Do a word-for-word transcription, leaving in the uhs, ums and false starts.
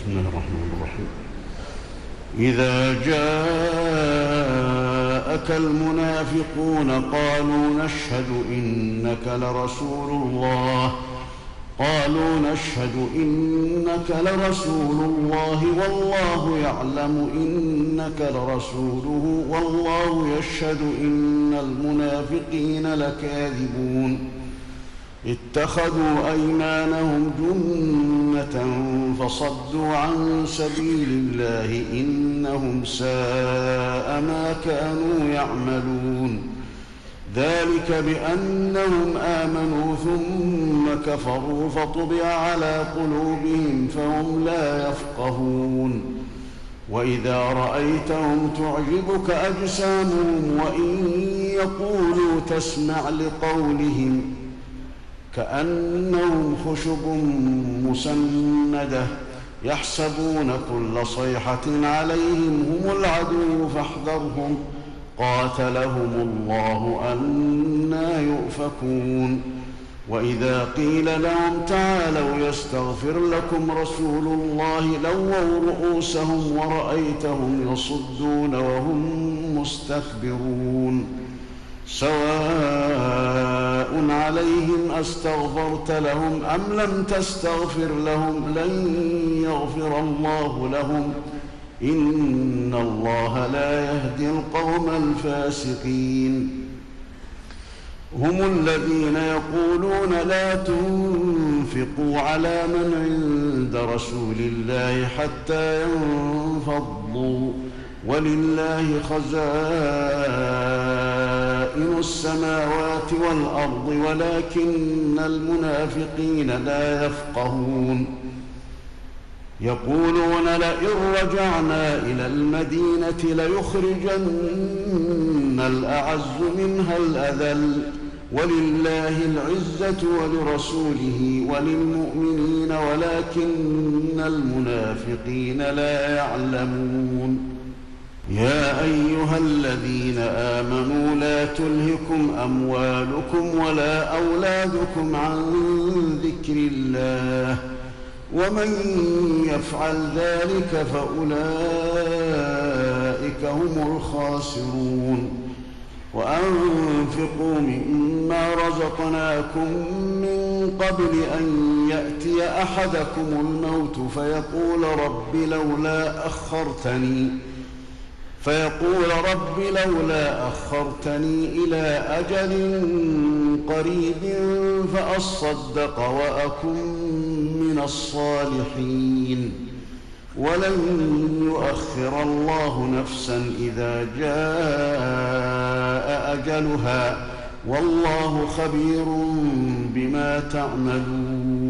بسم الله الرحمن الرحيم. إذا جاءك المنافقون قالوا نشهد إنك لرسول الله قالوا نشهد إنك لرسول الله والله يعلم إنك لرسوله والله يشهد إن المنافقين لكاذبون اتخذوا أيمانهم جنة فصدوا عن سبيل الله إنهم ساء ما كانوا يعملون ذلك بأنهم آمنوا ثم كفروا فطبع على قلوبهم فهم لا يفقهون وإذا رأيتهم تعجبك أجسامهم وإن يقولوا تسمع لقولهم كأنهم خشب مسندة يحسبون كل صيحة عليهم هم العدو فاحذرهم قاتلهم الله أنى يؤفكون وإذا قيل لهم تعالوا يستغفر لكم رسول الله لووا رؤوسهم ورأيتهم يصدون وهم مستكبرون سواء عليهم أستغفرت لهم أم لم تستغفر لهم لن يغفر الله لهم إن الله لا يهدي القوم الفاسقين هم الذين يقولون لا تنفقوا على من عند رسول الله حتى ينفضوا ولله خزائن السماوات والأرض ولكن المنافقين لا يفقهون يقولون لئن رجعنا إلى المدينة ليخرجن الأعز منها الأذل ولله العزة ولرسوله وللمؤمنين ولكن المنافقين لا يعلمون يا أيها الذين آمنوا لا تلهكم أموالكم ولا أولادكم عن ذكر الله ومن يفعل ذلك فأولئك هم الخاسرون وأنفقوا مما رزقناكم من قبل أن يأتي أحدكم الموت فيقول رب لولا أخرتني فيقول رب لولا أخرتني إلى أجل قريب فأصدق وأكن من الصالحين ولن يؤخر الله نفسا إذا جاء أجلها والله خبير بما تعملون